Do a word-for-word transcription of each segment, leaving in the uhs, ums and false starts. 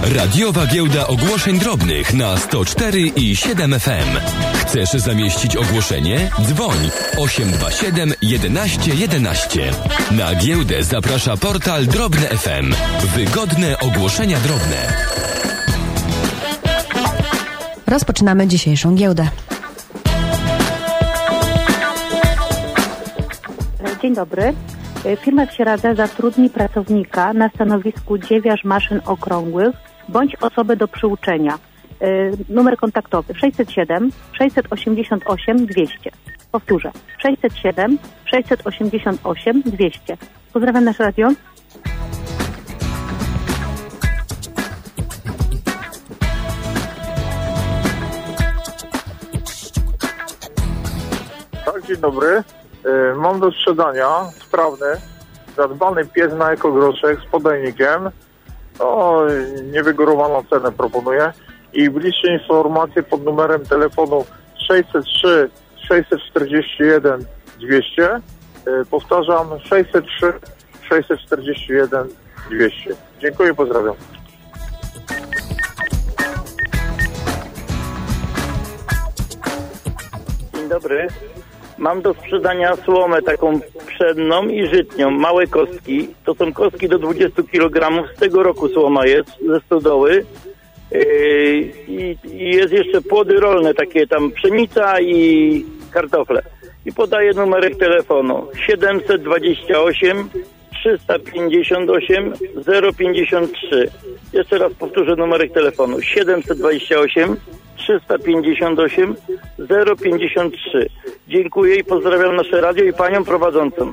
Radiowa Giełda Ogłoszeń Drobnych na sto cztery i siedem F M. Chcesz zamieścić ogłoszenie? Dzwoń osiem dwa siedem jedenaście jedenaście. Na giełdę zaprasza portal Drobne F M. Wygodne ogłoszenia drobne. Rozpoczynamy dzisiejszą giełdę. Dzień dobry. Firma Wsieradza zatrudni pracownika na stanowisku dziewiarz maszyn okrągłych bądź osobę do przyuczenia. Numer kontaktowy sześćset siedem sześćset osiemdziesiąt osiem dwieście. Powtórzę. sześćset siedem sześćset osiemdziesiąt osiem dwieście. Pozdrawiam nasze radio. Tak, dzień dobry. Mam do sprzedania sprawny, zadbany pies na ekogroszek z podajnikiem. O, niewygórowaną cenę proponuję. I bliższe informacje pod numerem telefonu sześćset trzy sześćset czterdzieści jeden dwieście. Powtarzam, sześćset trzy sześćset czterdzieści jeden dwieście. Dziękuję, pozdrawiam. Dzień dobry. Mam do sprzedania słomę taką pszenną i żytnią, małe kostki. To są kostki do dwudziestu kilogramów. Z tego roku słoma jest, ze stodoły. Yy, i, I jest jeszcze płody rolne, takie tam pszenica i kartofle. I podaję numerek telefonu siedemset dwadzieścia osiem trzysta pięćdziesiąt osiem zero pięćdziesiąt trzy. Jeszcze raz powtórzę numerek telefonu siedemset dwadzieścia osiem trzysta pięćdziesiąt osiem zero pięćdziesiąt trzy. Dziękuję i pozdrawiam nasze radio i panią prowadzącą.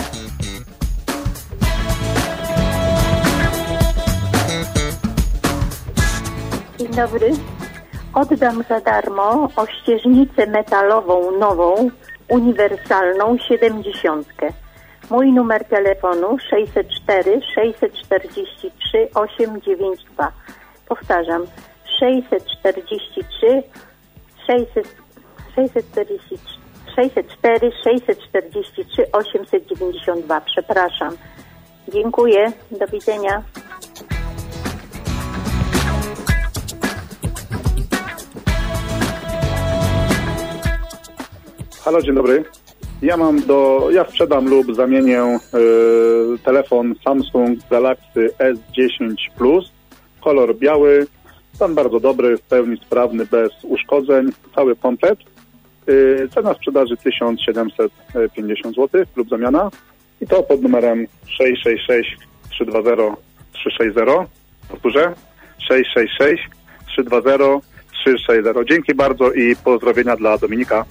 Dzień dobry. Oddam za darmo ościeżnicę metalową nową, uniwersalną siedemdziesiątkę. Mój numer telefonu sześćset cztery sześćset czterdzieści trzy osiem dziewięć dwa. Powtarzam, sześćset czterdzieści trzy sześćset czterdzieści trzy sześćset cztery sześćset czterdzieści trzy osiemset dziewięćdziesiąt dwa. Przepraszam. Dziękuję. Do widzenia. Halo, dzień dobry. Ja mam do, ja sprzedam lub zamienię y, telefon Samsung Galaxy S dziesięć Plus, kolor biały, stan bardzo dobry, w pełni sprawny, bez uszkodzeń, cały komplet. Y, cena sprzedaży tysiąc siedemset pięćdziesiąt złotych lub zamiana i to pod numerem sześć sześć sześć trzy dwa zero trzy sześć zero. Powtórzę, sześć sześć sześć trzy dwa zero trzy sześć zero. Dzięki bardzo i pozdrowienia dla Dominika.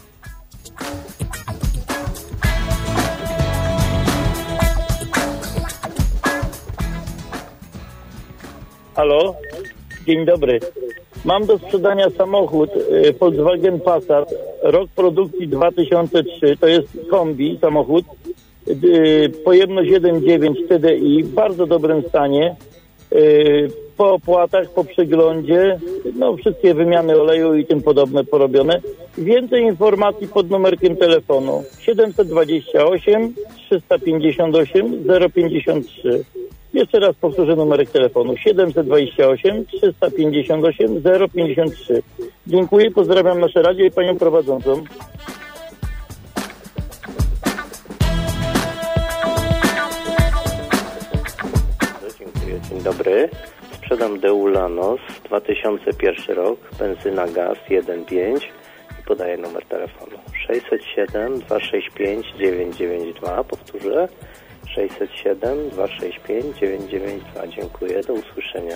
Halo, dzień dobry. Mam do sprzedania samochód y, Volkswagen Passat, rok produkcji dwa tysiące trzy, to jest kombi samochód, y, pojemność jeden przecinek dziewięć T D I, w bardzo dobrym stanie, y, po opłatach, po przeglądzie, no wszystkie wymiany oleju i tym podobne porobione. Więcej informacji pod numerkiem telefonu siedemset dwadzieścia osiem trzysta pięćdziesiąt osiem zero pięćdziesiąt trzy. Jeszcze raz powtórzę numerek telefonu siedemset dwadzieścia osiem trzysta pięćdziesiąt osiem zero pięćdziesiąt trzy. Dziękuję, pozdrawiam nasze radio i panią prowadzącą. Dziękuję, dzień dobry. Sprzedam Deulanos, dwa tysiące pierwszy rok, benzyna, gaz jeden pięć i podaję numer telefonu sześćset siedem dwieście sześćdziesiąt pięć dziewięćset dziewięćdziesiąt dwa. Powtórzę sześćset siedem dwieście sześćdziesiąt pięć dziewięćset dziewięćdziesiąt dwa. Dziękuję, do usłyszenia.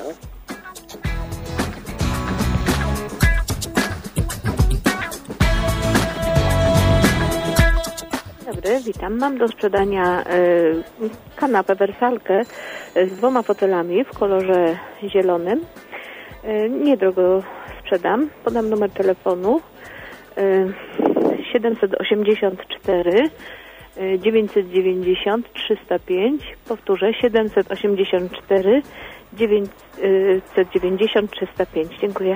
Dobry, witam. Mam do sprzedania y, kanapę wersalkę z dwoma fotelami w kolorze zielonym. Y, niedrogo sprzedam. Podam numer telefonu y, siedemset osiemdziesiąt cztery dziewięćset dziewięćdziesiąt trzysta pięć. Powtórzę siedemset osiemdziesiąt cztery dziewięćset dziewięćdziesiąt trzysta pięć. Dziękuję.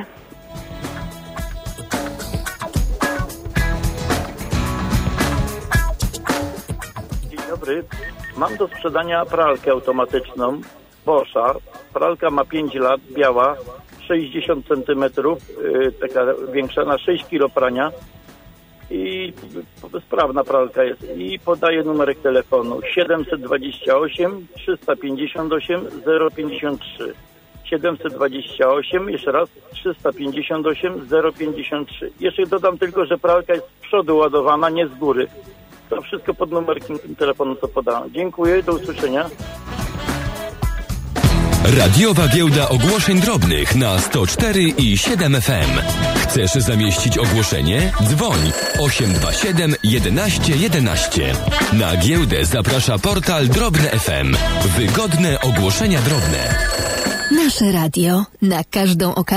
Dzień dobry. Mam do sprzedania pralkę automatyczną Boscha Pralka ma pięć lat, biała, sześćdziesiąt centymetrów, yy, taka większa, na sześć kilo prania. I sprawna pralka jest. I podaję numerek telefonu siedemset dwadzieścia osiem trzysta pięćdziesiąt osiem zero pięćdziesiąt trzy. siedemset dwadzieścia osiem, jeszcze raz, trzysta pięćdziesiąt osiem zero pięćdziesiąt trzy. Jeszcze dodam tylko, że pralka jest z przodu ładowana, nie z góry. To wszystko pod numerkiem telefonu, co podałem. Dziękuję, do usłyszenia. Radiowa Giełda Ogłoszeń Drobnych na sto cztery i siedem F M. Chcesz zamieścić ogłoszenie? Dzwoń osiem dwa siedem jedenaście jedenaście. Na giełdę zaprasza portal Drobne F M. Wygodne ogłoszenia drobne. Nasze radio na każdą okazję.